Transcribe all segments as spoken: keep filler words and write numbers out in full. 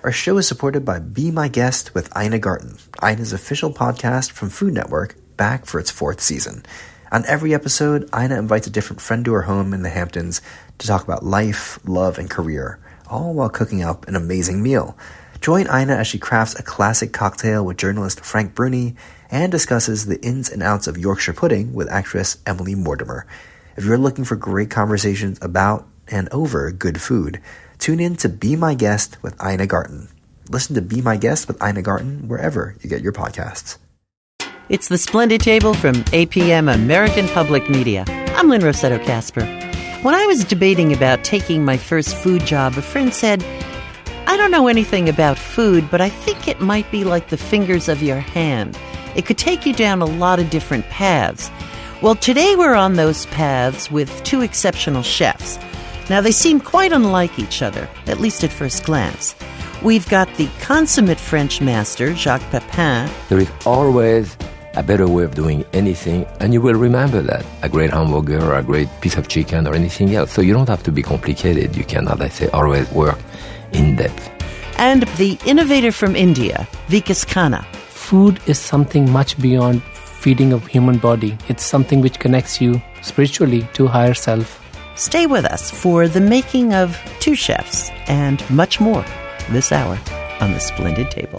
Our show is supported by Be My Guest with Ina Garten, Ina's official podcast from Food Network, back for its fourth season. On every episode, Ina invites a different friend to her home in the Hamptons to talk about life, love, and career, all while cooking up an amazing meal. Join Ina as she crafts a classic cocktail with journalist Frank Bruni and discusses the ins and outs of Yorkshire pudding with actress Emily Mortimer. If you're looking for great conversations about and over good food, tune in to Be My Guest with Ina Garten. Listen to Be My Guest with Ina Garten wherever you get your podcasts. It's The Splendid Table from A P M American Public Media. I'm Lynn Rossetto Kasper. When I was debating about taking my first food job, a friend said, I don't know anything about food, but I think it might be like the fingers of your hand. It could take you down a lot of different paths. Well, today we're on those paths with two exceptional chefs. Now, they seem quite unlike each other, at least at first glance. We've got the consummate French master, Jacques Pepin. There is always a better way of doing anything, and you will remember that. A great hamburger or a great piece of chicken or anything else. So you don't have to be complicated. You can, as I say, always work in depth. And the innovator from India, Vikas Khanna. Food is something much beyond feeding a human body. It's something which connects you spiritually to higher self. Stay with us for the making of two chefs and much more this hour on The Splendid Table.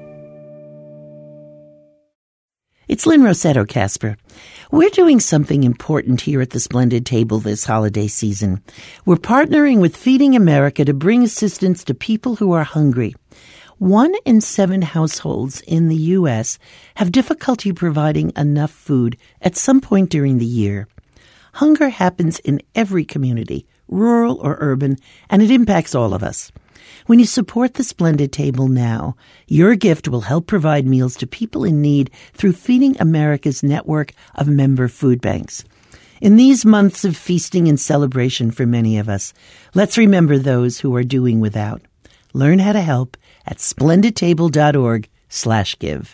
It's Lynn Rossetto Kasper. We're doing something important here at The Splendid Table this holiday season. We're partnering with Feeding America to bring assistance to people who are hungry. One in seven households in the U S have difficulty providing enough food at some point during the year. Hunger happens in every community, rural or urban, and it impacts all of us. When you support The Splendid Table now, your gift will help provide meals to people in need through Feeding America's network of member food banks. In these months of feasting and celebration for many of us, let's remember those who are doing without. Learn how to help at splendidtable.org slash give.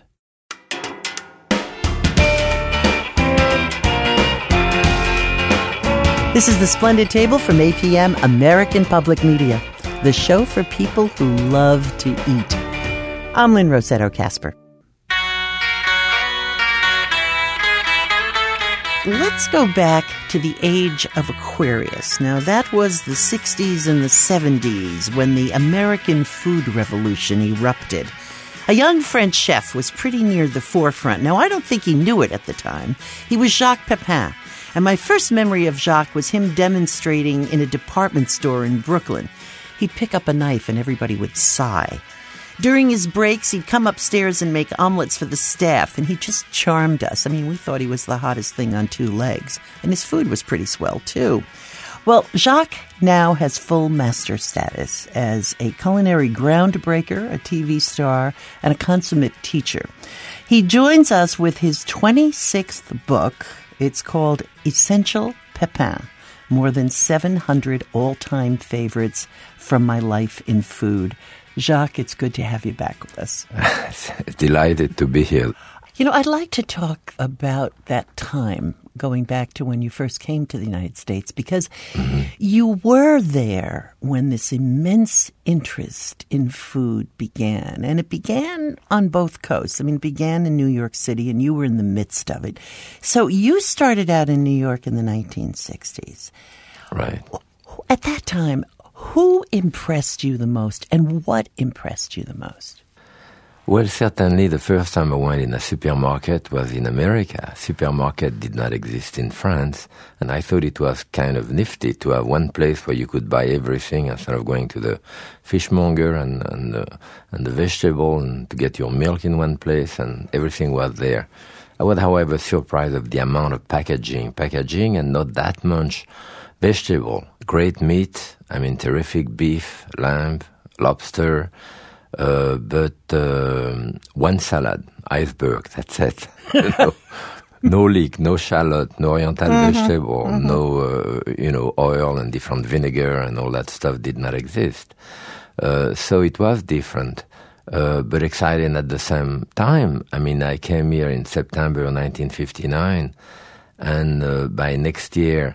This is The Splendid Table from A P M American Public Media, the show for people who love to eat. I'm Lynn Rossetto Kasper. Let's go back to the age of Aquarius. Now, that was the sixties and the seventies when the American food revolution erupted. A young French chef was pretty near the forefront. Now, I don't think he knew it at the time. He was Jacques Pepin. And my first memory of Jacques was him demonstrating in a department store in Brooklyn. He'd pick up a knife and everybody would sigh. During his breaks, he'd come upstairs and make omelets for the staff, and he just charmed us. I mean, we thought he was the hottest thing on two legs. And his food was pretty swell, too. Well, Jacques now has full master status as a culinary groundbreaker, a T V star, and a consummate teacher. He joins us with his twenty-sixth book. It's called Essential Pepin, more than seven hundred all-time favorites from my life in food. Jacques, it's good to have you back with us. Delighted to be here. You know, I'd like to talk about that time, going back to when you first came to the United States, because mm-hmm. you were there when this immense interest in food began. And it began on both coasts. I mean, it began in New York City, and you were in the midst of it. So you started out in New York in the nineteen sixties. Right. At that time, who impressed you the most, and what impressed you the most? Well, certainly the first time I went in a supermarket was in America. Supermarket did not exist in France, and I thought it was kind of nifty to have one place where you could buy everything instead of going to the fishmonger and and, uh, and the vegetable, and to get your milk in one place, and everything was there. I was, however, surprised of the amount of packaging, packaging, and not that much vegetable. Great meat, I mean, terrific beef, lamb, lobster. Uh, but uh, one salad, iceberg, that's it. You know, no leek, no shallot, no oriental mm-hmm, vegetable, mm-hmm. no, uh, you know, oil and different vinegar and all that stuff did not exist. Uh, so it was different, uh, but exciting at the same time. I mean, I came here in September nineteen fifty-nine, and uh, by next year,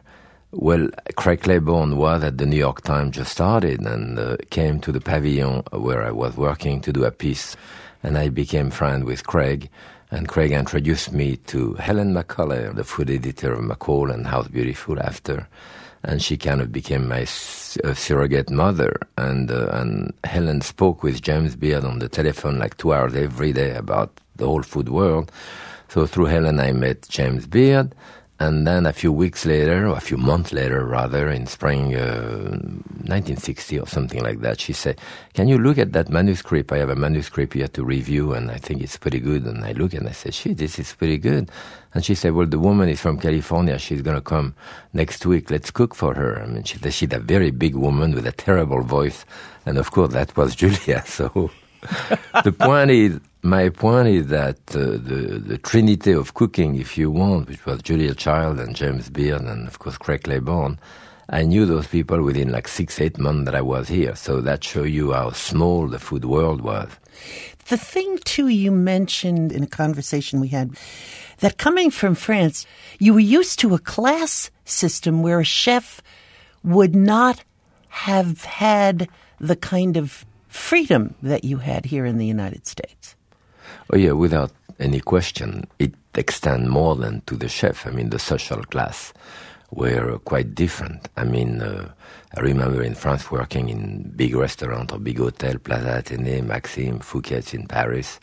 Well, Craig Claiborne was at the New York Times, just started, and uh, came to the pavilion where I was working to do a piece. And I became friend with Craig. And Craig introduced me to Helen McCulley, the food editor of McCall and House Beautiful after. And she kind of became my uh, surrogate mother. And, uh, and Helen spoke with James Beard on the telephone like two hours every day about the whole food world. So through Helen, I met James Beard. And then a few weeks later, or a few months later, rather, in spring uh, nineteen sixty or something like that, she said, can you look at that manuscript? I have a manuscript here to review, and I think it's pretty good. And I look and I said, shit, this is pretty good. And she said, well, the woman is from California. She's going to come next week. Let's cook for her. I mean, she, she's a very big woman with a terrible voice. And, of course, that was Julia. So the point is, my point is that uh, the, the trinity of cooking, if you want, which was Julia Child and James Beard and, of course, Craig Claiborne, I knew those people within like six, eight months that I was here. So that shows you how small the food world was. The thing, too, you mentioned in a conversation we had, that coming from France, you were used to a class system where a chef would not have had the kind of freedom that you had here in the United States. Oh, yeah, without any question. It extends more than to the chef. I mean, the social class were quite different. I mean, uh, I remember in France working in big restaurant or big hotel, Plaza Athénée, Maxime, Fouquet's in Paris.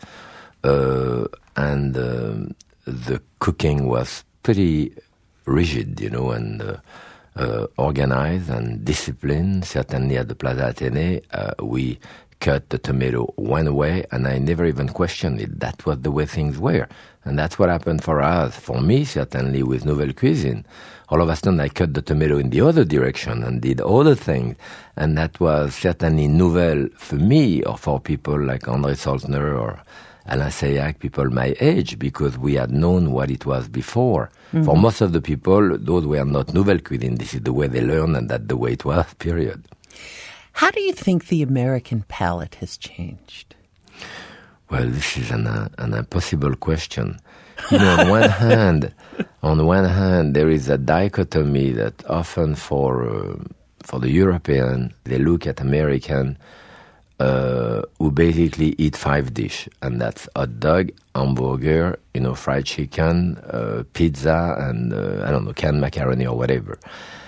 Uh, and uh, the cooking was pretty rigid, you know, and uh, uh, organized and disciplined. Certainly at the Plaza Athénée, uh, we cut the tomato one way, and I never even questioned it. That was the way things were. And that's what happened for us. For me, certainly, with Nouvelle Cuisine. All of a sudden, I cut the tomato in the other direction and did other things. And that was certainly nouvelle for me, or for people like André Salzner or Alain Seillac, people my age, because we had known what it was before. Mm-hmm. For most of the people, those were not Nouvelle Cuisine. This is the way they learned, and that's the way it was, period. How do you think the American palate has changed? Well, this is an, uh, an impossible question. You know, on one hand, on one hand, there is a dichotomy that often for uh, for the European, they look at American uh, who basically eat five dishes, and that's hot dog, hamburger, you know, fried chicken, uh, pizza, and uh, I don't know, canned macaroni or whatever.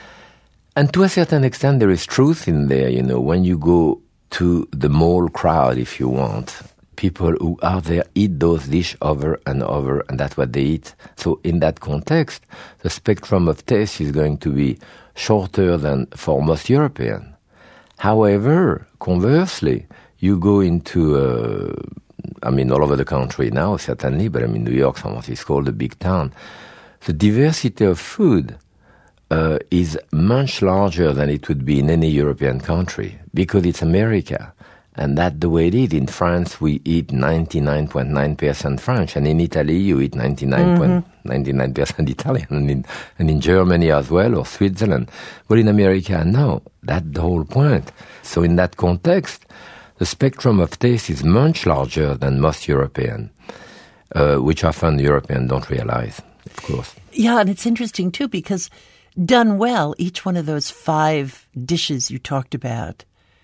And to a certain extent, there is truth in there. You know, when you go to the mall crowd, if you want, people who are there eat those dishes over and over, and that's what they eat. So in that context, the spectrum of taste is going to be shorter than for most Europeans. However, conversely, you go into, uh, I mean, all over the country now, certainly, but I mean, New York, San Francisco, the big town, the diversity of food Uh, is much larger than it would be in any European country, because it's America. And that's the way it is. In France, we eat ninety-nine point nine percent French, and in Italy, you eat ninety-nine point nine percent Italian, and in, and in Germany as well, or Switzerland. But in America, no. That's the whole point. So in that context, the spectrum of taste is much larger than most Europeans, uh, which often Europeans don't realize, of course. Yeah, and it's interesting, too, because done well, each one of those five dishes you talked about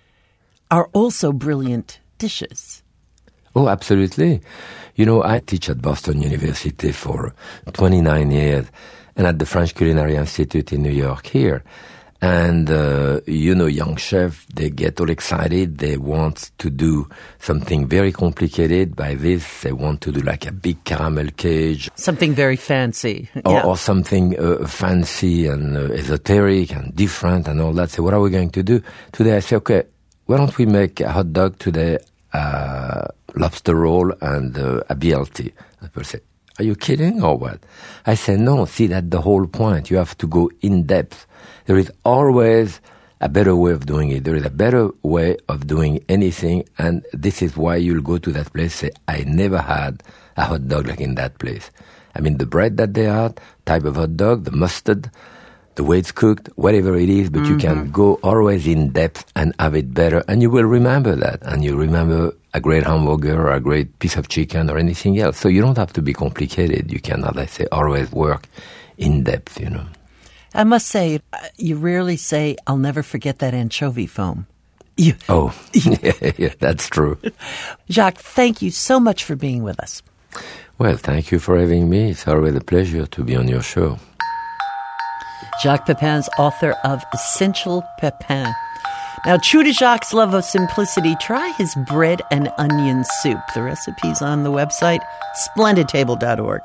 are also brilliant dishes. Oh, absolutely. You know, I teach at Boston University for twenty-nine years and at the French Culinary Institute in New York here. And, uh, you know, young chefs, they get all excited. They want to do something very complicated. By this, they want to do like a big caramel cage. Something very fancy. Or, yeah. or something uh, fancy and uh, esoteric and different and all that. So what are we going to do? Today I say, okay, why don't we make a hot dog today, uh, lobster roll and uh, a B L T? And people say, are you kidding or what? I say, no, see, that's the whole point. You have to go in depth. There is always a better way of doing it. There is a better way of doing anything, and this is why you'll go to that place and say, I never had a hot dog like in that place. I mean, the bread that they had, type of hot dog, the mustard, the way it's cooked, whatever it is, but mm-hmm. you can go always in depth and have it better, and you will remember that, and you remember a great hamburger or a great piece of chicken or anything else. So you don't have to be complicated. You can, as I say, always work in depth, you know. I must say, you rarely say, I'll never forget that anchovy foam. You, oh, yeah, yeah, that's true. Jacques, thank you so much for being with us. Well, thank you for having me. It's always a pleasure to be on your show. Jacques Pepin's author of Essential Pepin. Now, true to Jacques' love of simplicity, try his bread and onion soup. The recipe's on the website, splendid table dot org.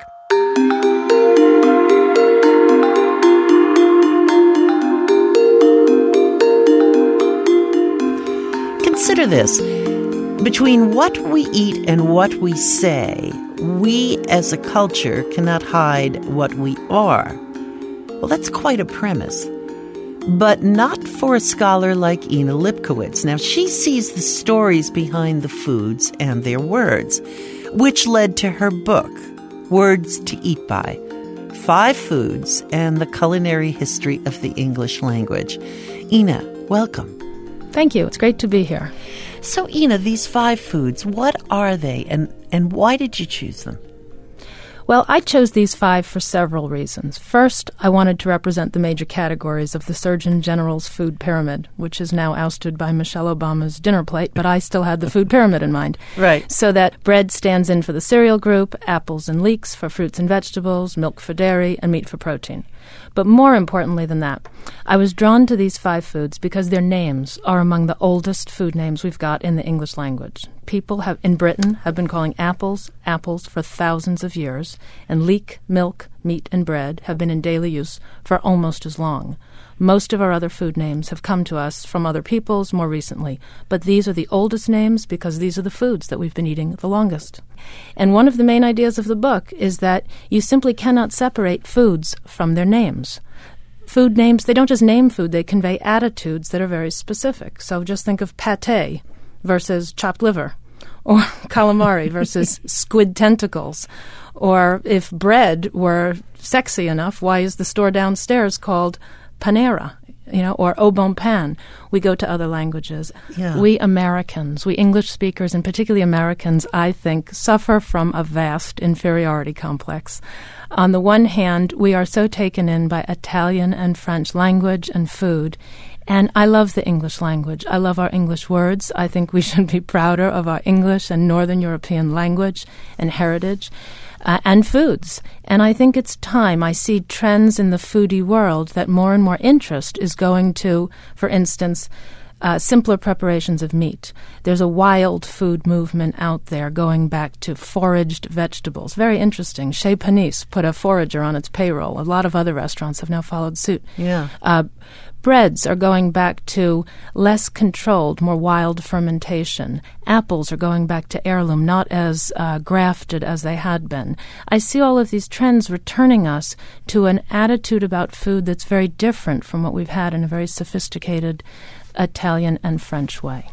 Consider this. Between what we eat and what we say, we as a culture cannot hide what we are. Well, that's quite a premise. But not for a scholar like Ina Lipkowitz. Now, she sees the stories behind the foods and their words, which led to her book, Words to Eat By, Five Foods and the Culinary History of the English Language. Ina, welcome. Thank you. It's great to be here. So, Ina, these five foods, what are they, and, and why did you choose them? Well, I chose these five for several reasons. First, I wanted to represent the major categories of the Surgeon General's food pyramid, which is now ousted by Michelle Obama's dinner plate, but I still had the food pyramid in mind. Right. So that bread stands in for the cereal group, apples and leeks for fruits and vegetables, milk for dairy, and meat for protein. But more importantly than that, I was drawn to these five foods because their names are among the oldest food names we've got in the English language. People have in Britain have been calling apples apples for thousands of years, and leek, milk, meat, and bread have been in daily use for almost as long. Most of our other food names have come to us from other peoples more recently, but these are the oldest names because these are the foods that we've been eating the longest. And one of the main ideas of the book is that you simply cannot separate foods from their names. Food names, they don't just name food, they convey attitudes that are very specific. So just think of pâté versus chopped liver, or calamari versus squid tentacles. Or if bread were sexy enough, why is the store downstairs called Panera, you know, or au bon pain? We go to other languages. Yeah. We Americans, we English speakers, and particularly Americans, I think, suffer from a vast inferiority complex. On the one hand, we are so taken in by Italian and French language and food, and I love the English language. I love our English words. I think we should be prouder of our English and Northern European language and heritage. Uh, and foods. And I think it's time. I see trends in the foodie world that more and more interest is going to, for instance, uh, simpler preparations of meat. There's a wild food movement out there going back to foraged vegetables. Very interesting. Chez Panisse put a forager on its payroll. A lot of other restaurants have now followed suit. Yeah. Uh, Breads are going back to less controlled, more wild fermentation. Apples are going back to heirloom, not as uh, grafted as they had been. I see all of these trends returning us to an attitude about food that's very different from what we've had in a very sophisticated Italian and French way.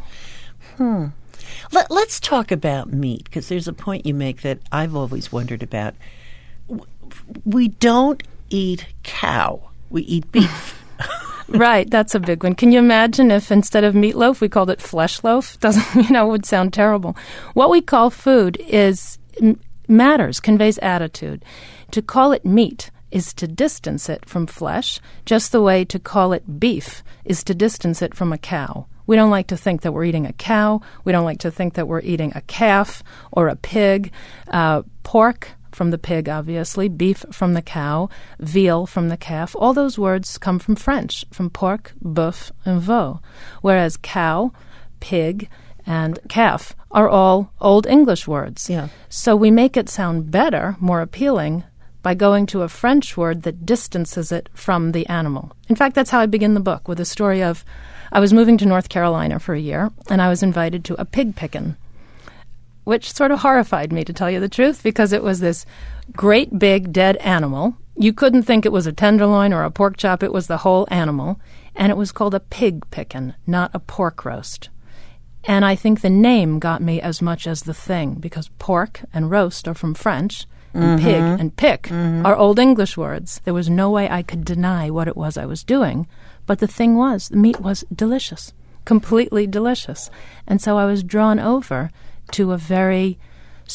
Hmm. Let, let's talk about meat, because there's a point you make that I've always wondered about. We don't eat cow. We eat beef. Right, that's a big one. Can you imagine if instead of meatloaf we called it flesh loaf? Doesn't, you know, it would sound terrible. What we call food is m- matters, conveys attitude. To call it meat is to distance it from flesh, just the way to call it beef is to distance it from a cow. We don't like to think that we're eating a cow. We don't like to think that we're eating a calf or a pig. Uh, pork from the pig, obviously, beef from the cow, veal from the calf. All those words come from French, from pork, boeuf, and veau, whereas cow, pig, and calf are all Old English words. Yeah. So we make it sound better, more appealing, by going to a French word that distances it from the animal. In fact, that's how I begin the book, with a story of I was moving to North Carolina for a year, and I was invited to a pig pickin', which sort of horrified me, to tell you the truth, because it was this great big dead animal. You couldn't think it was a tenderloin or a pork chop. It was the whole animal. And it was called a pig pickin', not a pork roast. And I think the name got me as much as the thing, because pork and roast are from French, and mm-hmm. pig and pick mm-hmm. are Old English words. There was no way I could deny what it was I was doing. But the thing was, the meat was delicious, completely delicious. And so I was drawn over to a very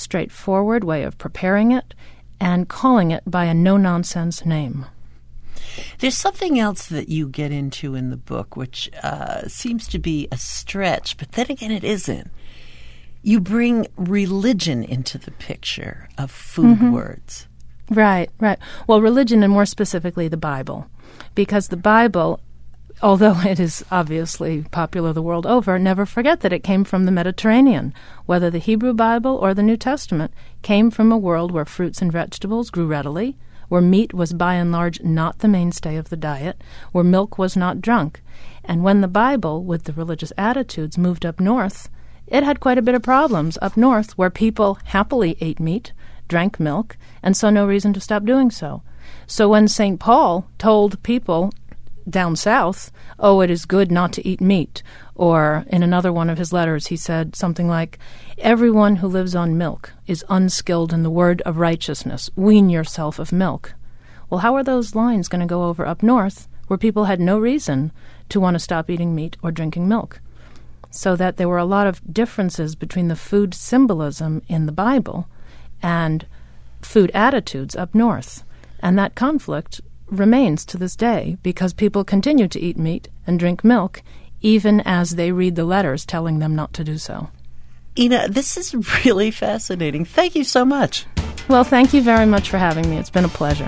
straightforward way of preparing it and calling it by a no-nonsense name. There's something else that you get into in the book, which uh, seems to be a stretch, but then again, it isn't. You bring religion into the picture of food mm-hmm. words. Right, right. Well, religion, and more specifically the Bible, because the Bible, although it is obviously popular the world over, never forget that it came from the Mediterranean. Whether the Hebrew Bible or the New Testament came from a world where fruits and vegetables grew readily, where meat was by and large not the mainstay of the diet, where milk was not drunk. And when the Bible, with the religious attitudes, moved up north, it had quite a bit of problems up north, where people happily ate meat, drank milk, and saw no reason to stop doing so. So when Saint Paul told people down south, oh, it is good not to eat meat, or in another one of his letters he said something like, everyone who lives on milk is unskilled in the word of righteousness. Wean yourself of milk. Well, how are those lines going to go over up north, where people had no reason to want to stop eating meat or drinking milk? So that there were a lot of differences between the food symbolism in the Bible and food attitudes up north. And that conflict remains to this day because people continue to eat meat and drink milk even as they read the letters telling them not to do so. Ina, this is really fascinating. Thank you so much. Well, thank you very much for having me. It's been a pleasure.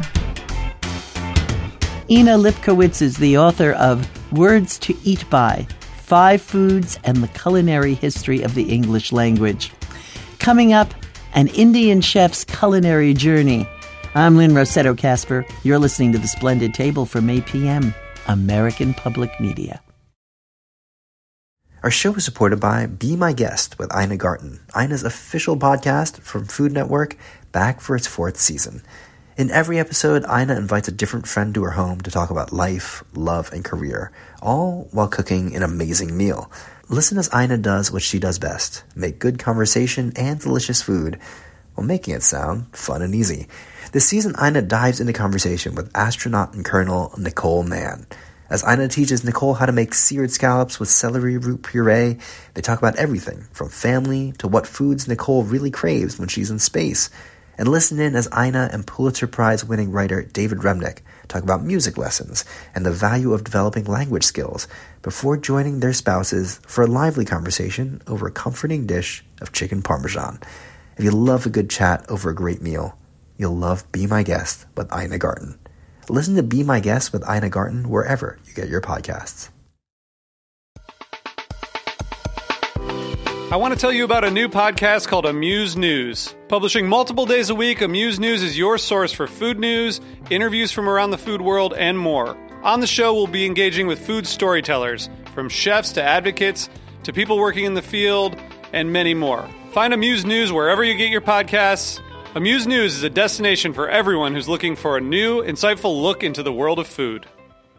Ina Lipkowitz is the author of Words to Eat By, Five Foods and the Culinary History of the English Language. Coming up, an Indian chef's culinary journey. I'm Lynn Rossetto Kasper. You're listening to The Splendid Table from A P M, American Public Media. Our show is supported by Be My Guest with Ina Garten, Ina's official podcast from Food Network, back for its fourth season. In every episode, Ina invites a different friend to her home to talk about life, love, and career, all while cooking an amazing meal. Listen as Ina does what she does best, make good conversation and delicious food while making it sound fun and easy. This season, Ina dives into conversation with astronaut and Colonel Nicole Mann. As Ina teaches Nicole how to make seared scallops with celery root puree, they talk about everything from family to what foods Nicole really craves when she's in space. And listen in as Ina and Pulitzer Prize-winning writer David Remnick talk about music lessons and the value of developing language skills before joining their spouses for a lively conversation over a comforting dish of chicken parmesan. If you love a good chat over a great meal, you'll love Be My Guest with Ina Garten. Listen to Be My Guest with Ina Garten wherever you get your podcasts. I want to tell you about a new podcast called Amuse News. Publishing multiple days a week, Amuse News is your source for food news, interviews from around the food world, and more. On the show, we'll be engaging with food storytellers, from chefs to advocates to people working in the field, and many more. Find Amuse News wherever you get your podcasts. Amuse News is a destination for everyone who's looking for a new, insightful look into the world of food.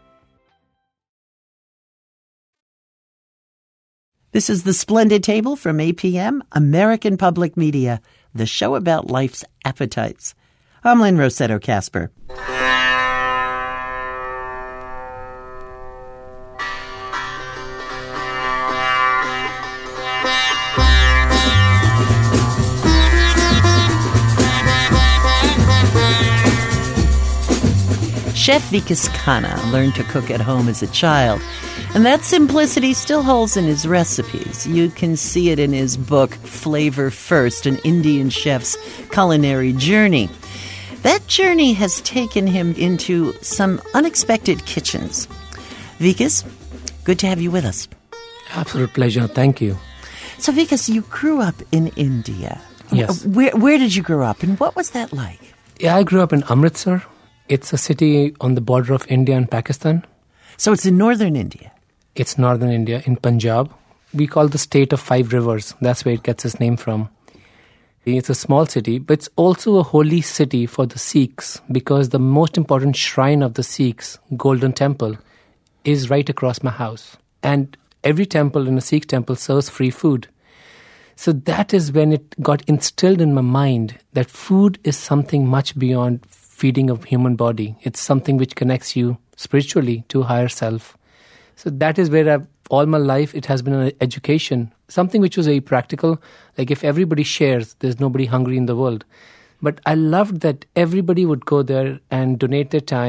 This is The Splendid Table from A P M, American Public Media, the show about life's appetites. I'm Lynn Rossetto Kasper. Chef Vikas Khanna learned to cook at home as a child, and that simplicity still holds in his recipes. You can see it in his book, Flavor First, An Indian Chef's Culinary Journey. That journey has taken him into some unexpected kitchens. Vikas, good to have you with us. Absolute pleasure. Thank you. So, Vikas, you grew up in India. Yes. Where, where did you grow up, and what was that like? Yeah, I grew up in Amritsar. It's a city on the border of India and Pakistan. So it's in northern India? It's northern India, in Punjab. We call the state of five rivers. That's where it gets its name from. It's a small city, but it's also a holy city for the Sikhs because the most important shrine of the Sikhs, Golden Temple, is right across my house. And every temple in a Sikh temple serves free food. So that is when it got instilled in my mind that food is something much beyond feeding a human body. It's something which connects you spiritually to a higher self. So that is where I've, all my life it has been an education, something which was very practical. Like if everybody shares, there's nobody hungry in the world. But I loved that everybody would go there and donate their time,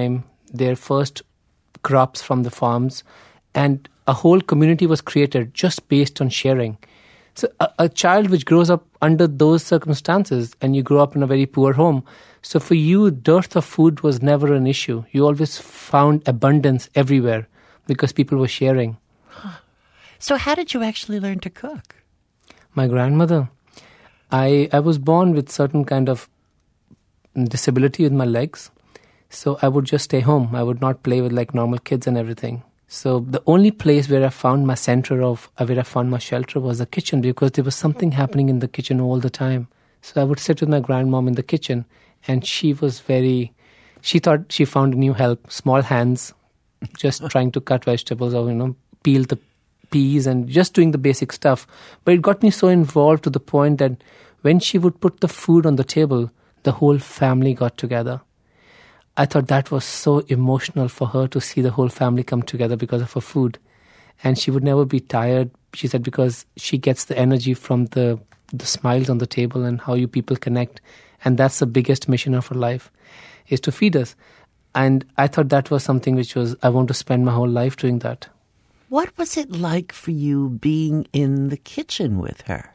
their first crops from the farms, and a whole community was created just based on sharing. So a, a child which grows up under those circumstances, and you grow up in a very poor home, so for you, dearth of food was never an issue. You always found abundance everywhere because people were sharing. So how did you actually learn to cook? My grandmother. I I was born with certain kind of disability with my legs. So I would just stay home. I would not play with like normal kids and everything. So the only place where I found my center of, where I found my shelter was the kitchen, because there was something happening in the kitchen all the time. So I would sit with my grandmom in the kitchen, and she was very, she thought she found a new help, small hands, just trying to cut vegetables or, you know, peel the peas and just doing the basic stuff. But it got me so involved to the point that when she would put the food on the table, the whole family got together. I thought that was so emotional for her to see the whole family come together because of her food. And she would never be tired, she said, because she gets the energy from the, the smiles on the table and how you people connect. And that's the biggest mission of her life, is to feed us. And I thought that was something which was, I want to spend my whole life doing that. What was it like for you being in the kitchen with her?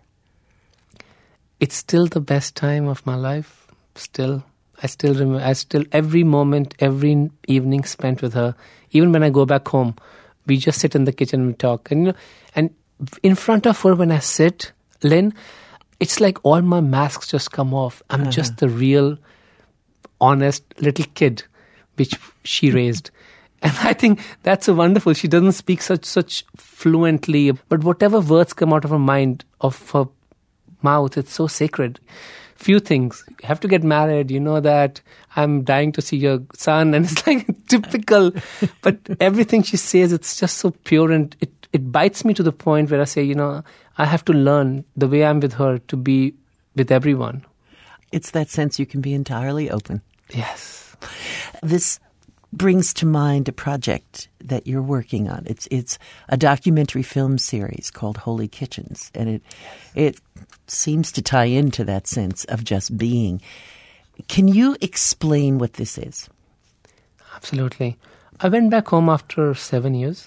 It's still the best time of my life. Still, I still remember, I still, every moment, every evening spent with her, even when I go back home, we just sit in the kitchen and we talk. And, you know, and in front of her, when I sit, Lynn, it's like all my masks just come off. I'm uh-huh. just the real, honest little kid which she raised. And I think that's so wonderful. She doesn't speak such such fluently, but whatever words come out of her mind, of her mouth, it's so sacred. Few things. You have to get married, you know that. I'm dying to see your son. And it's like typical. But everything she says, it's just so pure, and it, it bites me to the point where I say, you know, I have to learn the way I'm with her to be with everyone. It's that sense you can be entirely open. Yes. This brings to mind a project that you're working on. It's it's a documentary film series called Holy Kitchens, and it it seems to tie into that sense of just being. Can you explain what this is? Absolutely. I went back home after seven years.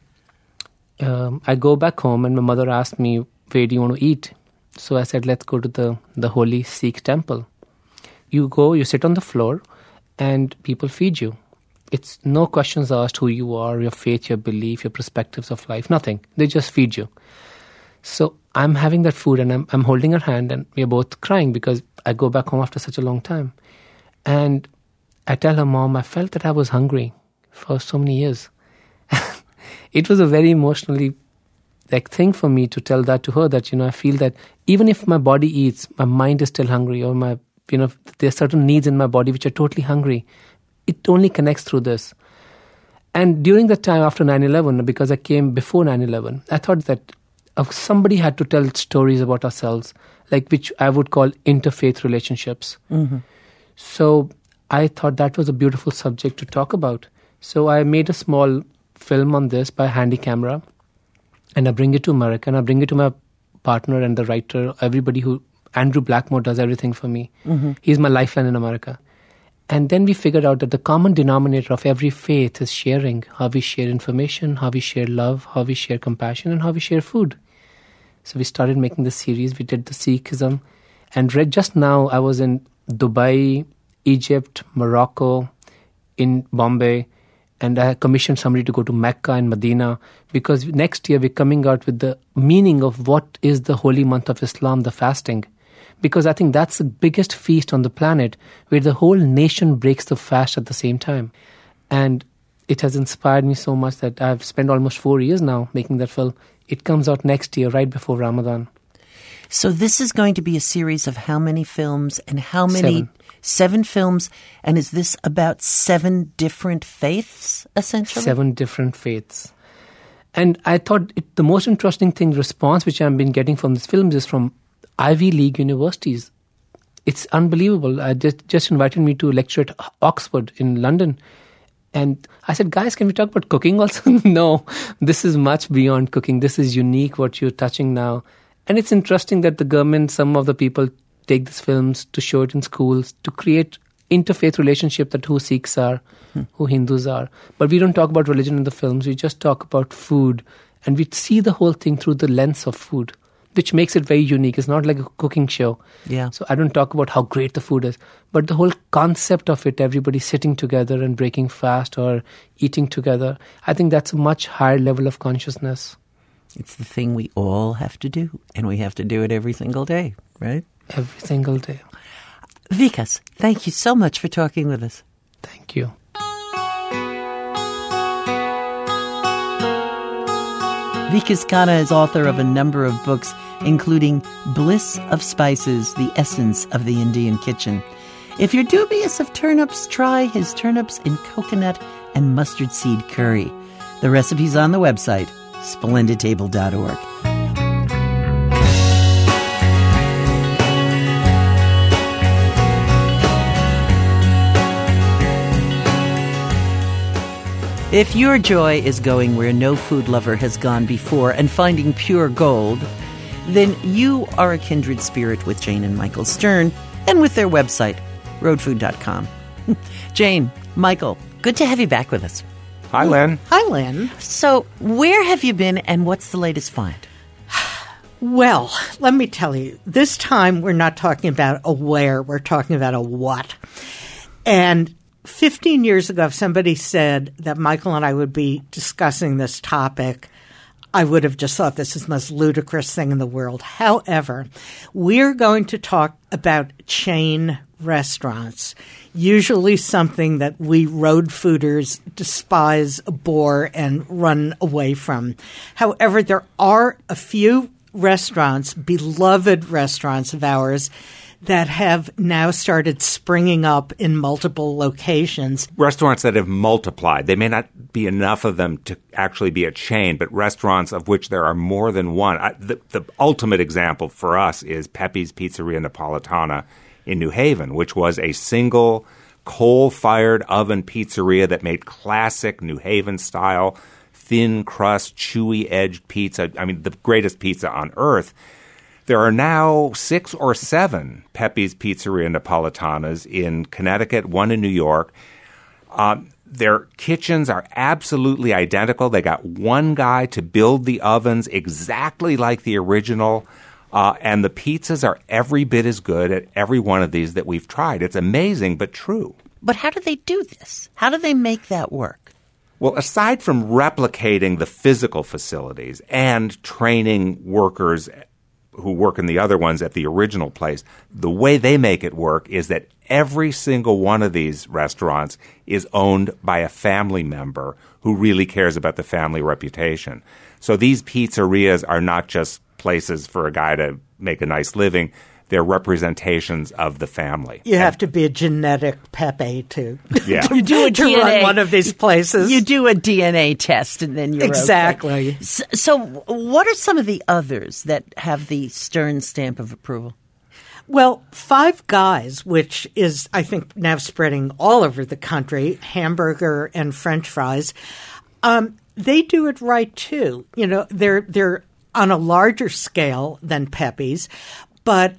Um, I go back home, and my mother asked me, where do you want to eat? So I said, let's go to the, the holy Sikh temple. You go, you sit on the floor, and people feed you. It's no questions asked who you are, your faith, your belief, your perspectives of life, nothing. They just feed you. So I'm having that food, and I'm, I'm holding her hand, and we're both crying because I go back home after such a long time. And I tell her, Mom, I felt that I was hungry for so many years. It was a very emotionally like thing for me to tell that to her, that, you know, I feel that even if my body eats, my mind is still hungry, or my, you know, there's certain needs in my body which are totally hungry. It only connects through this. And during the time after nine eleven, because I came before nine eleven, I thought that uh, somebody had to tell stories about ourselves, like which I would call interfaith relationships. Mm-hmm. So I thought that was a beautiful subject to talk about. So I made a small film on this by handy camera, and I bring it to America, and I bring it to my partner and the writer, everybody who, Andrew Blackmore does everything for me. Mm-hmm. He's my lifeline in America. And then we figured out that the common denominator of every faith is sharing, how we share information, how we share love, how we share compassion, and how we share food. So we started making this series. We did the Sikhism. And read just now, I was in Dubai, Egypt, Morocco, in Bombay, and I commissioned somebody to go to Mecca and Medina, because next year we're coming out with the meaning of what is the holy month of Islam, the fasting. Because I think that's the biggest feast on the planet, where the whole nation breaks the fast at the same time. And it has inspired me so much that I've spent almost four years now making that film. It comes out next year, right before Ramadan. So this is going to be a series of how many films and how many? Seven. Seven films. And is this about seven different faiths, essentially? Seven different faiths. And I thought it, the most interesting thing, the response which I've been getting from these films is from Ivy League universities. It's unbelievable. I just, just invited me to lecture at Oxford in London. And I said, guys, can we talk about cooking also? No, this is much beyond cooking. This is unique, what you're touching now. And it's interesting that the government, some of the people take these films to show it in schools, to create interfaith relationship that who Sikhs are, hmm. who Hindus are. But we don't talk about religion in the films. We just talk about food. And we see the whole thing through the lens of food, which makes it very unique. It's not like a cooking show. Yeah. So I don't talk about how great the food is. But the whole concept of it, everybody sitting together and breaking fast or eating together, I think that's a much higher level of consciousness. It's the thing we all have to do, and we have to do it every single day, right? Every single day. Vikas, thank you so much for talking with us. Thank you. Vikas Khanna is author of a number of books, including Bliss of Spices, The Essence of the Indian Kitchen. If you're dubious of turnips, try his turnips in coconut and mustard seed curry. The recipe's on the website, splendid table dot org. If your joy is going where no food lover has gone before and finding pure gold, then you are a kindred spirit with Jane and Michael Stern and with their website, road food dot com. Jane, Michael, good to have you back with us. Hi, Lynn. Hi, Lynn. So, where have you been and what's the latest find? Well, let me tell you, this time we're not talking about a where, we're talking about a what. And fifteen years ago, if somebody said that Michael and I would be discussing this topic, I would have just thought this is the most ludicrous thing in the world. However, we're going to talk about chain restaurants, usually something that we road fooders despise, abhor, and run away from. However, there are a few restaurants, beloved restaurants of ours, that have now started springing up in multiple locations. Restaurants that have multiplied. They may not be enough of them to actually be a chain, but restaurants of which there are more than one. I, the, the ultimate example for us is Pepe's Pizzeria Napolitana in New Haven, which was a single coal-fired oven pizzeria that made classic New Haven-style, thin crust, chewy-edged pizza. I mean, the greatest pizza on earth. There are now six or seven Pepe's Pizzeria Napolitanas in Connecticut, one in New York. Um, their kitchens are absolutely identical. They got one guy to build the ovens exactly like the original, uh, and the pizzas are every bit as good at every one of these that we've tried. It's amazing, but true. But how do they do this? How do they make that work? Well, aside from replicating the physical facilities and training workers who work in the other ones at the original place, the way they make it work is that every single one of these restaurants is owned by a family member who really cares about the family reputation. So these pizzerias are not just places for a guy to make a nice living. They're representations of the family. You have to be a genetic Pepe to, yeah. to, you do a to D N A, run one of these places. You do a D N A test and then you're exactly. Okay. So, so what are some of the others that have the Stern stamp of approval? Well, Five Guys, which is, I think, now spreading all over the country, hamburger and French fries, um, they do it right too. You know, they're they're on a larger scale than Pepe's, but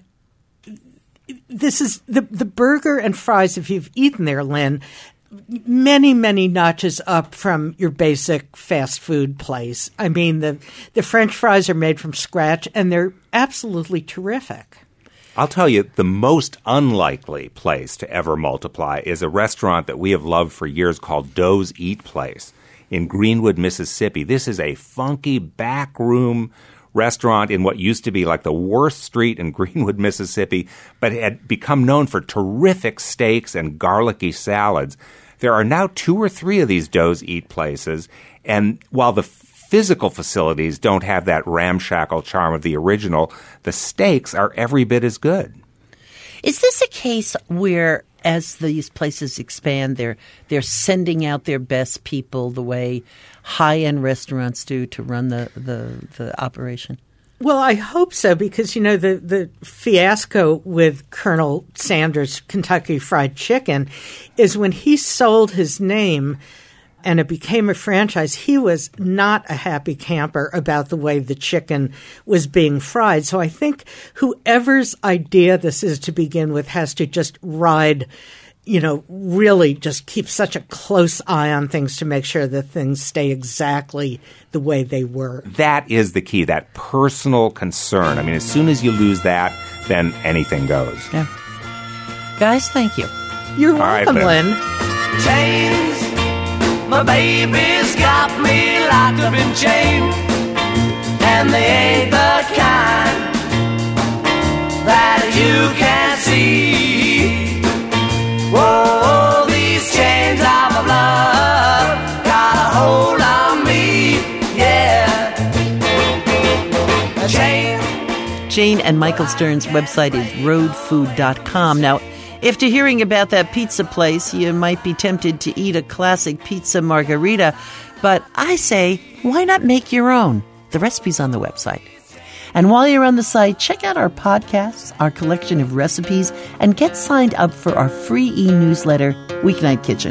this is the the burger and fries, if you've eaten there, Lynn, many, many notches up from your basic fast food place. I mean, the, the French fries are made from scratch, and they're absolutely terrific. I'll tell you, the most unlikely place to ever multiply is a restaurant that we have loved for years called Doe's Eat Place in Greenwood, Mississippi. This is a funky backroom restaurant in what used to be like the worst street in Greenwood, Mississippi, but had become known for terrific steaks and garlicky salads. There are now two or three of these Doe's Eat Places, and while the physical facilities don't have that ramshackle charm of the original, the steaks are every bit as good. Is this a case where, as these places expand, they're they're sending out their best people the way high-end restaurants do to run the, the, the operation? Well, I hope so, because, you know, the, the fiasco with Colonel Sanders' Kentucky Fried Chicken is when he sold his name and it became a franchise, he was not a happy camper about the way the chicken was being fried. So I think whoever's idea this is to begin with has to just ride you know, really just keep such a close eye on things to make sure that things stay exactly the way they were. That is the key, that personal concern. I mean, as soon as you lose that, then anything goes. Yeah. Guys, thank you. You're All right, welcome, Lynn. Lynn. Chains, my baby's got me locked up in chains, and they ain't the kind that you can see. Whoa, these chains of my blood got a hold on me, yeah. Chain. Jane and Michael Stern's website is road food dot com. Now, after hearing about that pizza place, you might be tempted to eat a classic pizza margarita, but I say, why not make your own? The recipe's on the website. And while you're on the site, check out our podcasts, our collection of recipes, and get signed up for our free e-newsletter, Weeknight Kitchen.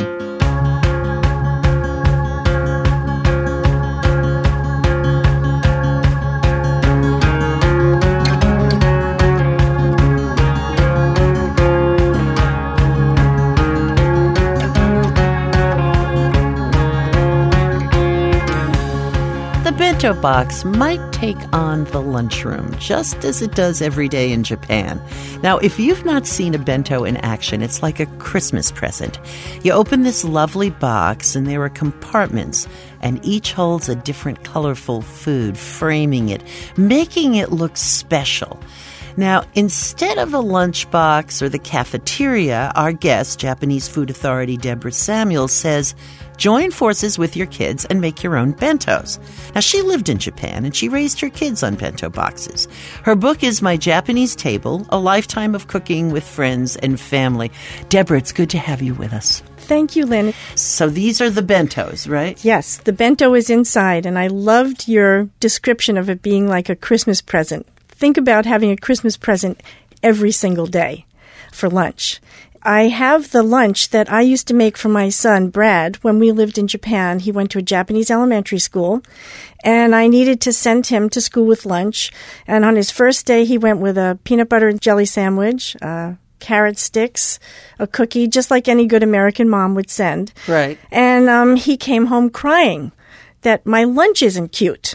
The bento box might take on the lunchroom, just as it does every day in Japan. Now, if you've not seen a bento in action, it's like a Christmas present. You open this lovely box, and there are compartments, and each holds a different colorful food, framing it, making it look special. Now, instead of a lunchbox or the cafeteria, our guest, Japanese food authority Deborah Samuels, says, join forces with your kids and make your own bentos. Now, she lived in Japan, and she raised her kids on bento boxes. Her book is My Japanese Table, A Lifetime of Cooking with Friends and Family. Deborah, it's good to have you with us. Thank you, Lynn. So these are the bentos, right? Yes, the bento is inside, and I loved your description of it being like a Christmas present. Think about having a Christmas present every single day for lunch. I have the lunch that I used to make for my son, Brad, when we lived in Japan. He went to a Japanese elementary school, and I needed to send him to school with lunch. And on his first day, he went with a peanut butter and jelly sandwich, uh, carrot sticks, a cookie, just like any good American mom would send. Right. And um, he came home crying that my lunch isn't cute.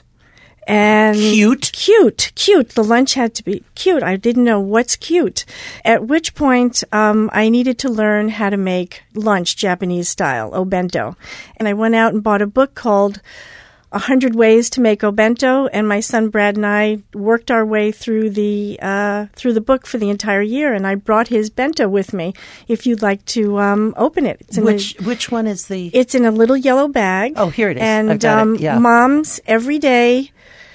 And Cute? Cute, cute. The lunch had to be cute. I didn't know what's cute. At which point, um, I needed to learn how to make lunch Japanese style, obento. And I went out and bought a book called A Hundred Ways to Make Obento, and my son Brad and I worked our way through the uh, through the book for the entire year. And I brought his bento with me. If you'd like to um, open it, it's in Which a, which one is the? It's in a little yellow bag. Oh, here it is. And I've got um, it. Yeah. moms every day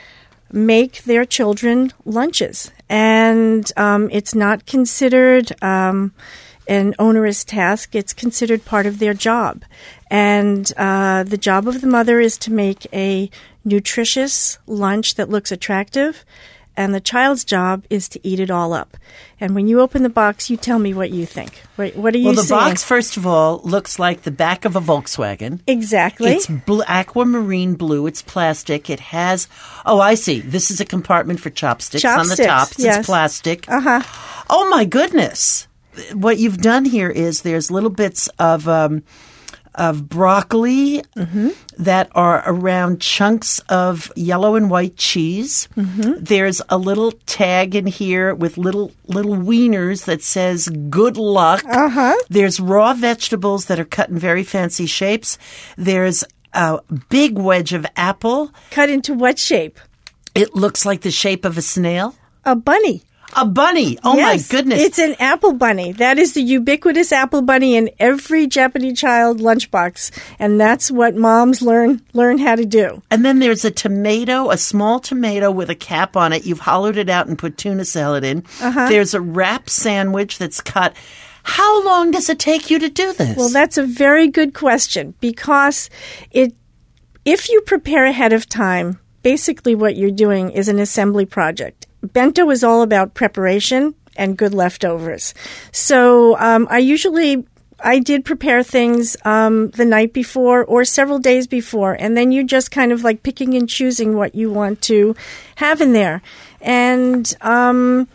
make their children lunches, and um, it's not considered um, an onerous task. It's considered part of their job, and uh, the job of the mother is to make a nutritious lunch that looks attractive, and the child's job is to eat it all up. And when you open the box, you tell me what you think. What, what are you Well, the seeing? box, first of all, looks like the back of a Volkswagen. Exactly. It's blue, aquamarine blue. It's plastic. It has, oh, I see. This is a compartment for chopsticks, on the Chopsticks, top. yes. It's plastic. Uh-huh. Oh, my goodness. What you've done here is there's little bits of um, of broccoli Mm-hmm. that are around chunks of yellow and white cheese. Mm-hmm. There's a little tag in here with little little wieners that says good luck. Uh-huh. There's raw vegetables that are cut in very fancy shapes. There's a big wedge of apple. Cut into what shape? It looks like the shape of a snail. A bunny. A bunny. Oh, Yes, my goodness. It's an apple bunny. That is the ubiquitous apple bunny in every Japanese child lunchbox. And that's what moms learn learn how to do. And then there's a tomato, a small tomato with a cap on it. You've hollowed it out and put tuna salad in. Uh-huh. There's a wrap sandwich that's cut. How long does it take you to do this? Well, that's a very good question, because it if you prepare ahead of time, basically what you're doing is an assembly project. Bento is all about preparation and good leftovers. So um, I usually, I did prepare things um, the night before or several days before, and then you're just kind of like picking and choosing what you want to have in there. And um,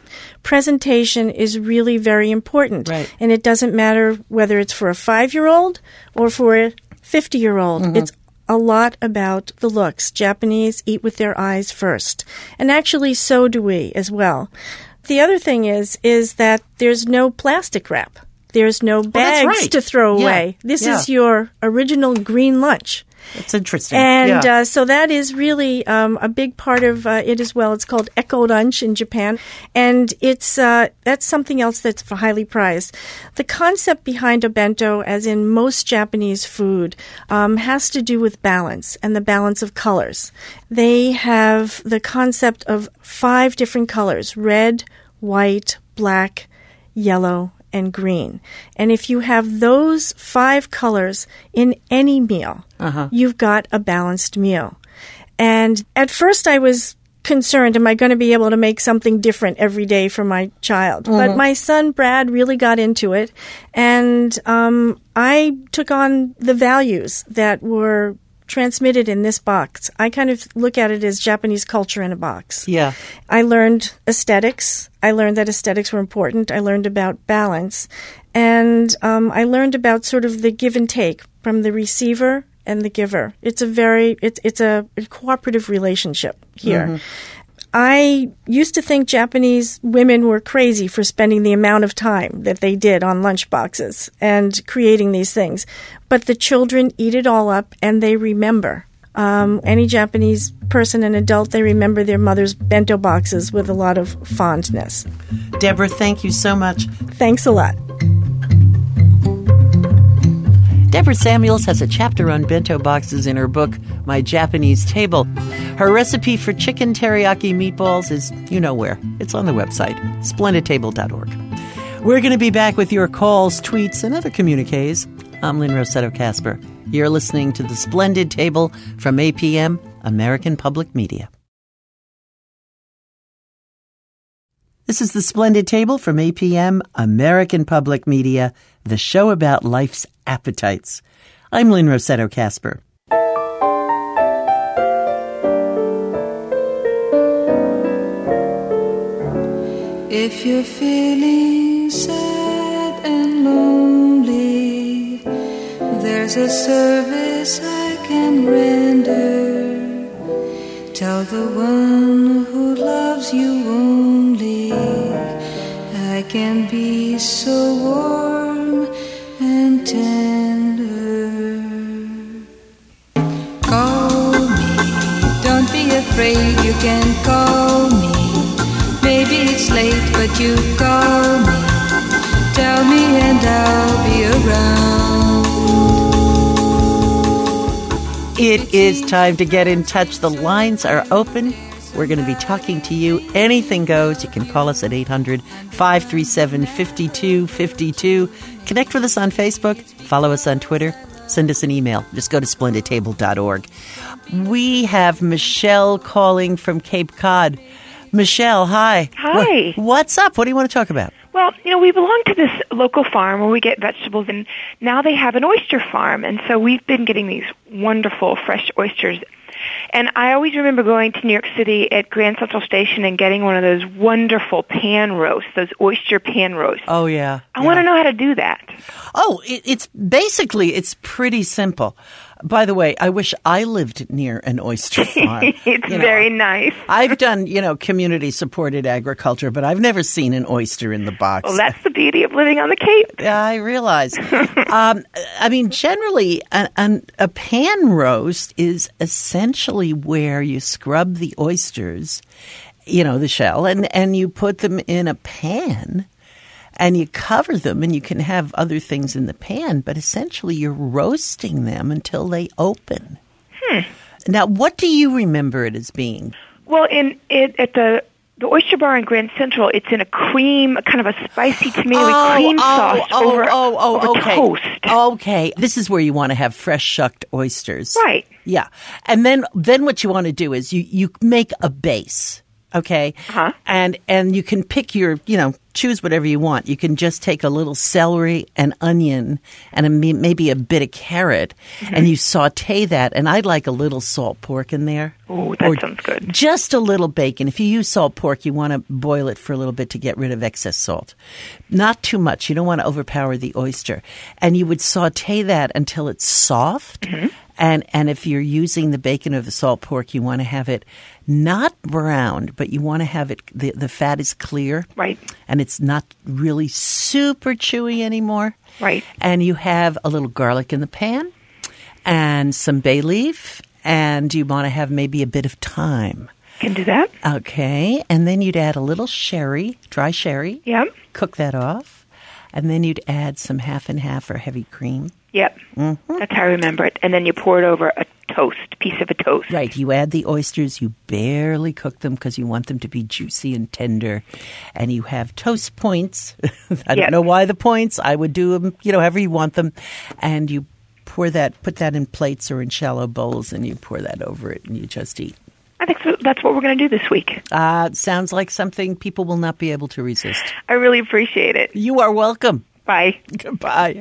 presentation is really very important. Right. And it doesn't matter whether it's for a five-year-old or for a fifty-year-old. Mm-hmm. It's a lot about the looks. Japanese eat with their eyes first. And actually, so do we as well. The other thing is, is that there's no plastic wrap. There's no bags oh, that's right. to throw yeah. away. This yeah. is your original green lunch. That's interesting. And yeah. uh, so that is really um, a big part of uh, it as well. It's called Eko Lunch in Japan. And it's uh, that's something else that's highly prized. The concept behind a bento, as in most Japanese food, um, has to do with balance and the balance of colors. They have the concept of five different colors: red, white, black, yellow, and green. And if you have those five colors in any meal, uh-huh. you've got a balanced meal. And at first I was concerned, am I going to be able to make something different every day for my child? Mm-hmm. But my son, Brad, really got into it. And um, I took on the values that were transmitted in this box. I kind of look at it as Japanese culture in a box. Yeah. I learned aesthetics. I learned that aesthetics were important. I learned about balance. And um, I learned about sort of the give and take from the receiver and the giver. It's a very, it's, it's a cooperative relationship here. Mm-hmm. I used to think Japanese women were crazy for spending the amount of time that they did on lunch boxes and creating these things. But the children eat it all up and they remember. Um, any Japanese person, an adult, they remember their mother's bento boxes with a lot of fondness. Deborah, thank you so much. Thanks a lot. Deborah Samuels has a chapter on bento boxes in her book, My Japanese Table. Her recipe for chicken teriyaki meatballs is you know where. It's on the website, splendid table dot org. We're going to be back with your calls, tweets, and other communiques. I'm Lynn Rossetto Kasper. You're listening to The Splendid Table from A P M, American Public Media. This is The Splendid Table from A P M, American Public Media, the show about life's appetites. I'm Lynn Rossetto Kasper. If you're feeling sad and lonely, there's a service I can render. Tell the one who loves you only, I can be so warm and tender. Call me, don't be afraid, you can call me. Maybe it's late, but you call me. Tell me and I'll be around. It is time to get in touch. The lines are open. We're going to be talking to you. Anything goes. You can call us at eight hundred, five three seven, five two five two. Connect with us on Facebook. Follow us on Twitter. Send us an email. Just go to splendid table dot org. We have Michelle calling from Cape Cod. Michelle, hi. Hi. What, what's up? What do you want to talk about? Well, you know, we belong to this local farm where we get vegetables, and now they have an oyster farm, and so we've been getting these wonderful fresh oysters. And I always remember going to New York City at Grand Central Station and getting one of those wonderful pan roasts, those oyster pan roasts. Oh, yeah. I yeah. want to know how to do that. Oh, it, it's basically, it's pretty simple. By the way, I wish I lived near an oyster farm. It's you know, very nice. I've done, you know, community-supported agriculture, but I've never seen an oyster in the box. Well, that's the beauty of living on the Cape. I realize. um, I mean, generally, an, an, a pan roast is essentially where you scrub the oysters, you know, the shell, and, and you put them in a pan. And you cover them, and you can have other things in the pan, but essentially you're roasting them until they open. Hmm. Now, what do you remember it as being? Well, in it, at the the Oyster Bar in Grand Central, it's in a cream, kind of a spicy tomato oh, cream oh, sauce oh, over, oh, oh, over okay. toast. Okay, this is where you want to have fresh shucked oysters, Right? Yeah, and then then what you want to do is you you make a base. Okay. Uh-huh. And and you can pick your, you know, choose whatever you want. You can just take a little celery, an onion, and a, maybe a bit of carrot, mm-hmm. and you saute that. And I'd like a little salt pork in there. Oh, that sounds good. Just a little bacon. If you use salt pork, you want to boil it for a little bit to get rid of excess salt. Not too much. You don't want to overpower the oyster. And you would saute that until it's soft. Mm-hmm. And and if you're using the bacon or the salt pork, you want to have it not browned, but you want to have it, the, the fat is clear. Right. And it's not really super chewy anymore. Right. And you have a little garlic in the pan and some bay leaf, and you want to have maybe a bit of thyme. Can do that. Okay. And then you'd add a little sherry, dry sherry. Yep. Cook that off. And then you'd add some half and half or heavy cream. Yep. Mm-hmm. That's how I remember it. And then you pour it over a toast, piece of a toast. Right. You add the oysters. You barely cook them because you want them to be juicy and tender. And you have toast points. I Yep. don't know why the points. I would do them, you know, however you want them. And you pour that, put that in plates or in shallow bowls, and you pour that over it, and you just eat. I think so. That's what we're going to do this week. Uh, sounds like something people will not be able to resist. I really appreciate it. You are welcome. Bye. Goodbye.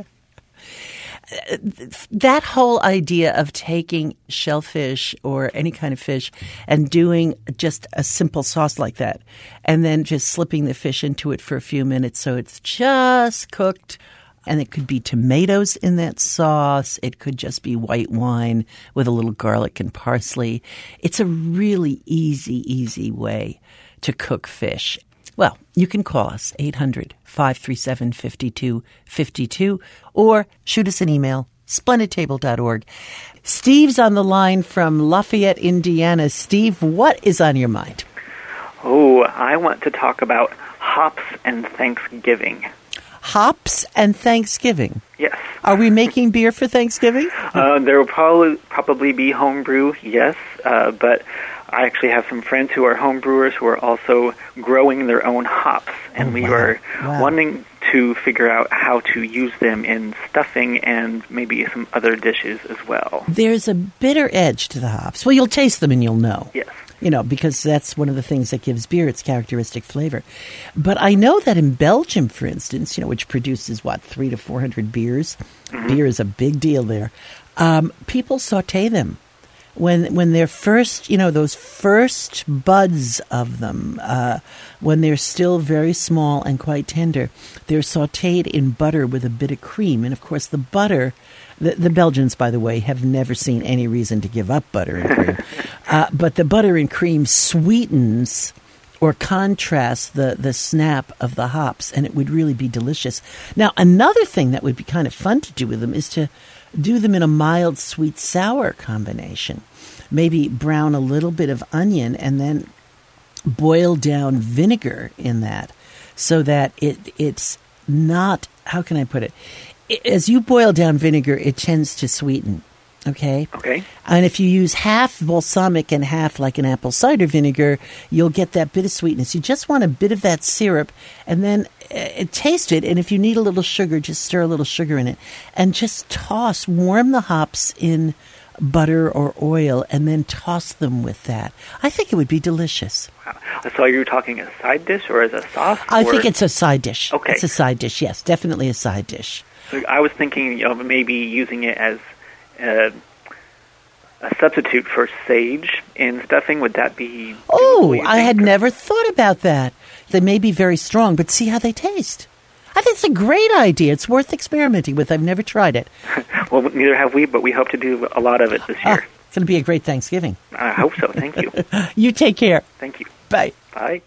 That whole idea of taking shellfish or any kind of fish and doing just a simple sauce like that and then just slipping the fish into it for a few minutes so it's just cooked, and it could be tomatoes in that sauce. It could just be white wine with a little garlic and parsley. It's a really easy, easy way to cook fish. Well, you can call us, eight hundred, five three seven, five two five two, or shoot us an email, splendid table dot org. Steve's on the line from Lafayette, Indiana. Steve, what is on your mind? Oh, I want to talk about hops and Thanksgiving. Hops and Thanksgiving? Yes. Are we making beer for Thanksgiving? Uh, there will probably probably be homebrew, yes, uh, but I actually have some friends who are home brewers who are also growing their own hops, and oh, we wow. are wow. wanting to figure out how to use them in stuffing and maybe some other dishes as well. There's a bitter edge to the hops. Well, you'll taste them and you'll know. Yes. You know, because that's one of the things that gives beer its characteristic flavor. But I know that in Belgium, for instance, you know, which produces, what, three to four hundred beers? Mm-hmm. Beer is a big deal there. Um, people saute them. When when they're first, you know, those first buds of them, uh, when they're still very small and quite tender, they're sautéed in butter with a bit of cream. And, of course, the butter, the, the Belgians, by the way, have never seen any reason to give up butter and cream. uh, but the butter and cream sweetens or contrasts the, the snap of the hops, and it would really be delicious. Now, another thing that would be kind of fun to do with them is to do them in a mild sweet-sour combination. Maybe brown a little bit of onion and then boil down vinegar in that so that it it's not, how can I put it? As you boil down vinegar, it tends to sweeten, okay? Okay. And if you use half balsamic and half like an apple cider vinegar, you'll get that bit of sweetness. You just want a bit of that syrup, and then uh, taste it. And if you need a little sugar, just stir a little sugar in it. And just toss, warm the hops in butter or oil, and then toss them with that. I think it would be delicious. Wow. So are you talking as a side dish or as a sauce? I or? think it's a side dish. Okay. It's a side dish, yes. Definitely a side dish. So I was thinking of maybe using it as uh, a substitute for sage in stuffing. Would that be... Oh, I had never thought about that. They may be very strong, but see how they taste. I think it's a great idea. It's worth experimenting with. I've never tried it. Well, neither have we, but we hope to do a lot of it this year. Oh, it's going to be a great Thanksgiving. I hope so. Thank you. You take care. Thank you. Bye. Bye.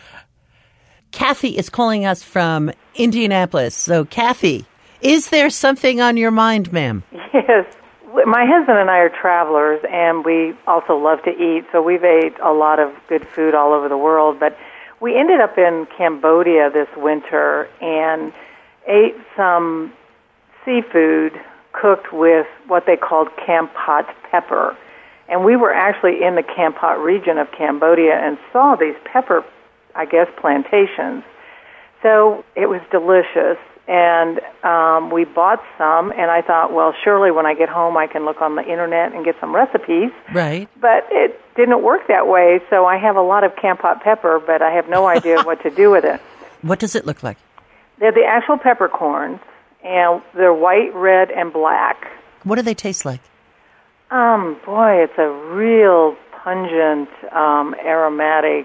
Kathy is calling us from Indianapolis. So, Kathy, is there something on your mind, ma'am? Yes. My husband and I are travelers, and we also love to eat, so we've ate a lot of good food all over the world, but we ended up in Cambodia this winter and ate some seafood cooked with what they called Kampot pepper. And we were actually in the Kampot region of Cambodia and saw these pepper, I guess, plantations. So it was delicious. And um, we bought some, and I thought, well, surely when I get home I can look on the internet and get some recipes. Right. But it didn't work that way, so I have a lot of camp hot pepper, but I have no idea what to do with it. What does it look like? They're the actual peppercorns, and they're white, red, and black. What do they taste like? Um, boy, it's a real pungent, um, aromatic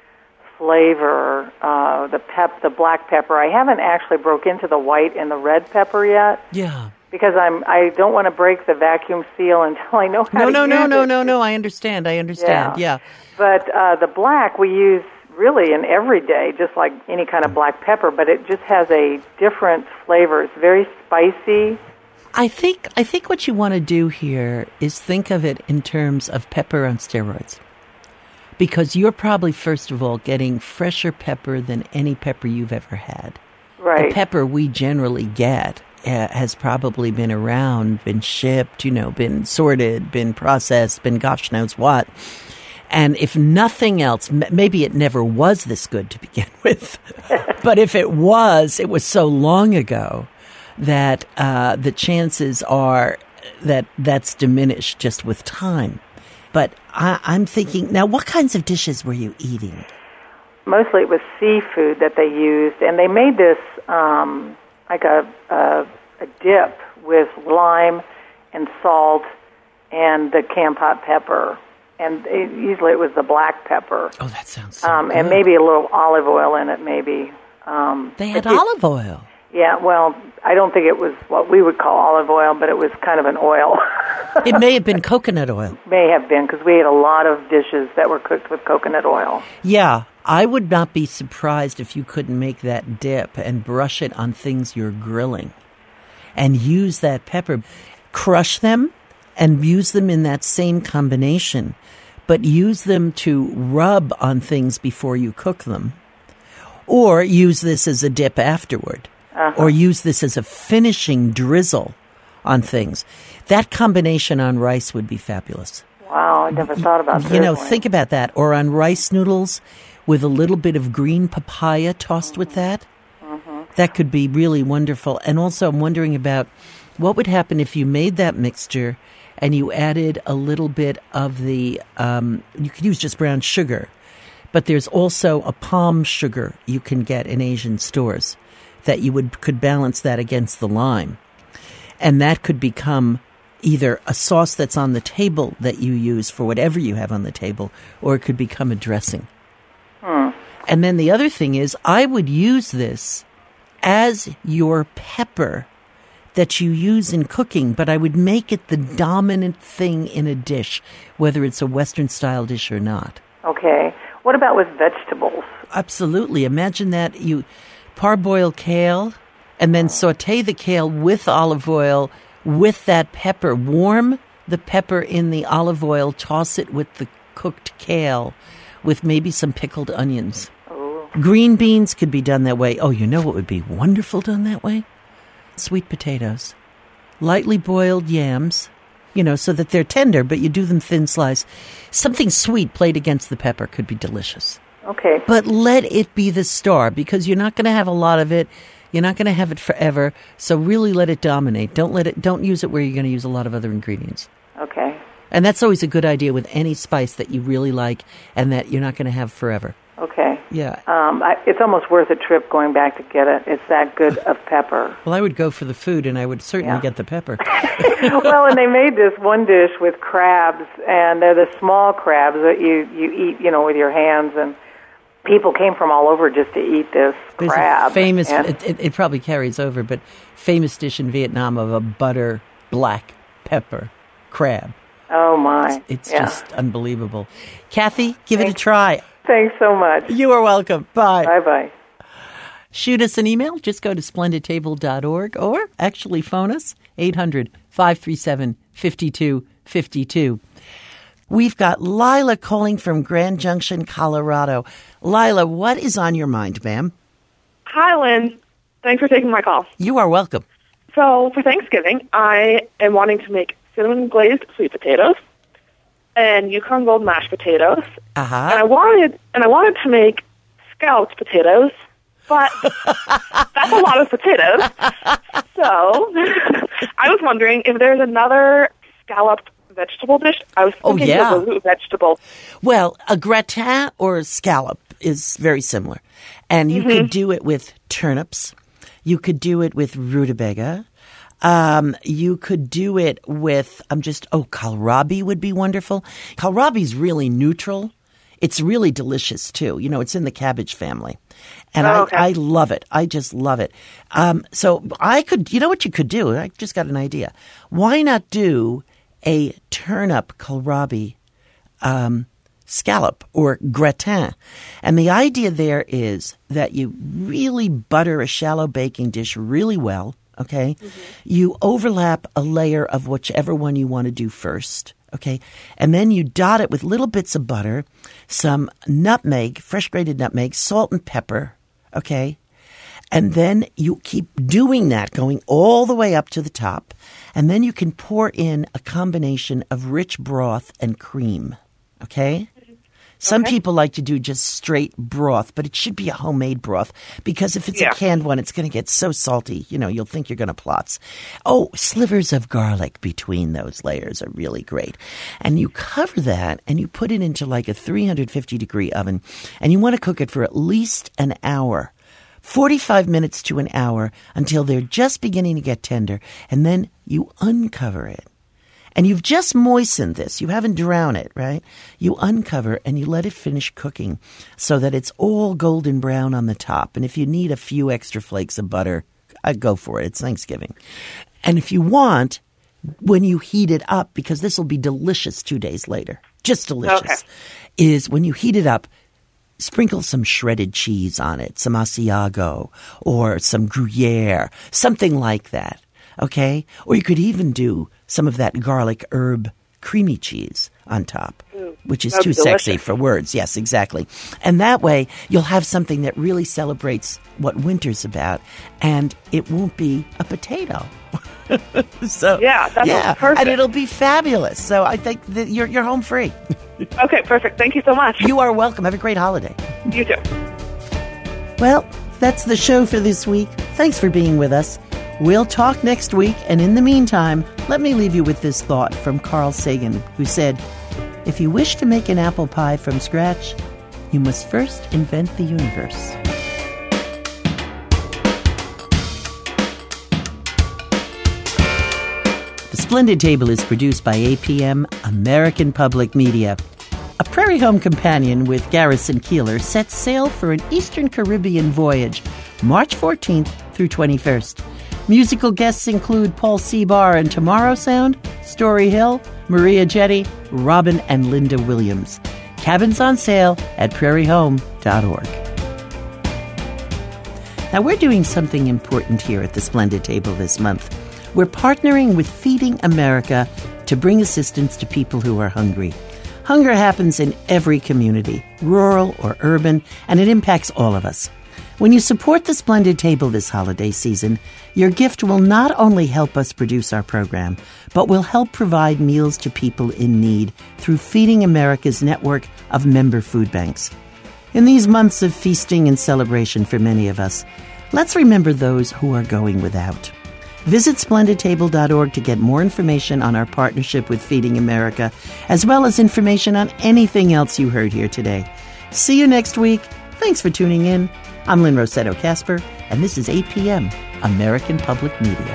flavor. Uh, the pep, the black pepper. I haven't actually broke into the white and the red pepper yet. Yeah. Because I'm, I don't want to break the vacuum seal until I know how No, to no, use no, it. no, no, no. I understand. I understand. Yeah. But uh, the black we use really in every day, just like any kind of black pepper, but it just has a different flavor. It's very spicy. I think I think what you want to do here is think of it in terms of pepper on steroids. Because you're probably, first of all, getting fresher pepper than any pepper you've ever had. Right. The pepper we generally get uh, has probably been around, been shipped, you know, been sorted, been processed, been gosh knows what. And if nothing else, m- maybe it never was this good to begin with. But if it was, it was so long ago that uh, the chances are that that's diminished just with time. But I, I'm thinking, now what kinds of dishes were you eating? Mostly it was seafood that they used, and they made this um, like a, a, a dip with lime and salt and the camp hot pepper. And it, usually it was the black pepper. Oh, that sounds so um, good. And maybe a little olive oil in it, maybe. Um, They had but it- olive oil. Yeah, well, I don't think it was what we would call olive oil, but it was kind of an oil. It may have been coconut oil. May have been, because we ate a lot of dishes that were cooked with coconut oil. Yeah, I would not be surprised if you couldn't make that dip and brush it on things you're grilling and use that pepper. Crush them and use them in that same combination, but use them to rub on things before you cook them. Or use this as a dip afterward. Uh-huh. Or use this as a finishing drizzle on things. That combination on rice would be fabulous. Wow, I never thought about that. You know, think about that. Or on rice noodles with a little bit of green papaya tossed with that. Mm-hmm. That could be really wonderful. And also, I'm wondering about what would happen if you made that mixture and you added a little bit of the, um, you could use just brown sugar, but there's also a palm sugar you can get in Asian stores that you would could balance that against the lime. And that could become either a sauce that's on the table that you use for whatever you have on the table, or it could become a dressing. Hmm. And then the other thing is, I would use this as your pepper that you use in cooking, but I would make it the dominant thing in a dish, whether it's a Western-style dish or not. Okay. What about with vegetables? Absolutely. Imagine that you parboil kale and then saute the kale with olive oil with that pepper. Warm the pepper in the olive oil, toss it with the cooked kale with maybe some pickled onions. Ooh. Green beans could be done that way. Oh, you know what would be wonderful done that way? Sweet potatoes. Lightly boiled yams, you know, so that they're tender, but you do them thin slice. Something sweet played against the pepper could be delicious. Okay. But let it be the star, because you're not going to have a lot of it. You're not going to have it forever. So really let it dominate. Don't let it. Don't use it where you're going to use a lot of other ingredients. Okay. And that's always a good idea with any spice that you really like and that you're not going to have forever. Okay. Yeah. Um, I, it's almost worth a trip going back to get it. It's that good of pepper. Well, I would go for the food, and I would certainly Yeah. get the pepper. Well, and they made this one dish with crabs, and they're the small crabs that you, you eat, you know, with your hands, and people came from all over just to eat this There's crab. a famous, And- it, it, it probably carries over, but famous dish in Vietnam of a butter black pepper crab. oh, my. It's Yeah. just unbelievable. Kathy, give it a try. Thanks so much. You are welcome. Bye. Bye-bye. Shoot us an email. Just go to splendid table dot org or actually phone us, eight hundred, five three seven, five two five two. We've got Lila calling from Grand Junction, Colorado. Lila, what is on your mind, ma'am? Hi, Lynn. Thanks for taking my call. You are welcome. So, for Thanksgiving, I am wanting to make cinnamon glazed sweet potatoes and Yukon Gold mashed potatoes. Uh-huh. And I wanted and I wanted to make scalloped potatoes but that's a lot of potatoes. So I was wondering if there's another scalloped vegetable dish. I was Oh, thinking yeah. of a root vegetable. Well, a gratin or a scallop is very similar. And you Mhm. could do it with turnips. You could do it with rutabaga. Um, you could do it with, I'm just, oh, kohlrabi would be wonderful. Kohlrabi's really neutral. It's really delicious, too. You know, it's in the cabbage family. And Oh, I, okay. I love it. I just love it. Um, so I could, you know what you could do? I just got an idea. Why not do a turnip kohlrabi um, scallop or gratin? And the idea there is that you really butter a shallow baking dish really well, okay? You overlap a layer of whichever one you want to do first, okay? And then you dot it with little bits of butter, some nutmeg, fresh grated nutmeg, salt and pepper, okay? And then you keep doing that, going all the way up to the top. And then you can pour in a combination of rich broth and cream, okay? Some people like to do just straight broth, but it should be a homemade broth because if it's Yeah. a canned one, it's going to get so salty. You know, you'll think you're going to plotz. Oh, slivers of garlic between those layers are really great. And you cover that and you put it into like a three hundred fifty degree oven and you want to cook it for at least an hour. forty-five minutes to an hour until they're just beginning to get tender. And then you uncover it. And you've just moistened this. You haven't drowned it, right? You uncover and you let it finish cooking so that it's all golden brown on the top. And if you need a few extra flakes of butter, uh, go for it. It's Thanksgiving. And if you want, when you heat it up, because this will be delicious two days later, just delicious, Okay. is when you heat it up, sprinkle some shredded cheese on it, some Asiago or some Gruyere, something like that, okay? Or you could even do some of that garlic herb creamy cheese on top, Ooh, which is that'd too be sexy delicious. for words. Yes, exactly. And that way you'll have something that really celebrates what winter's about, and it won't be a potato. So Yeah, that yeah, sounds perfect. and it'll be fabulous. So I think that you're you're home free. Okay, perfect. Thank you so much. You are welcome. Have a great holiday. You too. Well, that's the show for this week. Thanks for being with us. We'll talk next week, and in the meantime, let me leave you with this thought from Carl Sagan, who said, "If you wish to make an apple pie from scratch, you must first invent the universe." The Splendid Table is produced by A P M, American Public Media. A Prairie Home companion with Garrison Keeler sets sail for an Eastern Caribbean voyage, March fourteenth through twenty-first. Musical guests include Paul Seabar and Tomorrow Sound, Story Hill, Maria Jetty, Robin and Linda Williams. Cabins on sale at prairie home dot org. Now, we're doing something important here at the Splendid Table this month. We're partnering with Feeding America to bring assistance to people who are hungry. Hunger happens in every community, rural or urban, and it impacts all of us. When you support the Splendid Table this holiday season, your gift will not only help us produce our program, but will help provide meals to people in need through Feeding America's network of member food banks. In these months of feasting and celebration for many of us, let's remember those who are going without. Visit splendid table dot org to get more information on our partnership with Feeding America, as well as information on anything else you heard here today. See you next week. Thanks for tuning in. I'm Lynn Rossetto Casper, and this is A P M, American Public Media.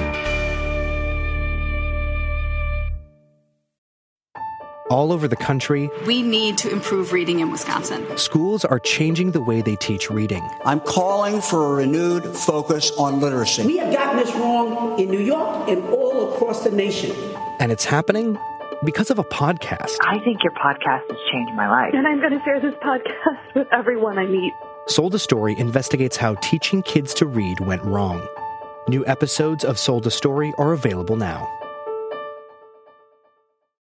All over the country, We need to improve reading in Wisconsin. schools are changing the way they teach reading. I'm calling for a renewed focus on literacy. We have gotten this wrong in New York and all across the nation. And it's happening because of a podcast. I think your podcast has changed my life. And I'm going to share this podcast with everyone I meet. Sold a Story investigates how teaching kids to read went wrong. New episodes of Sold a Story are available now.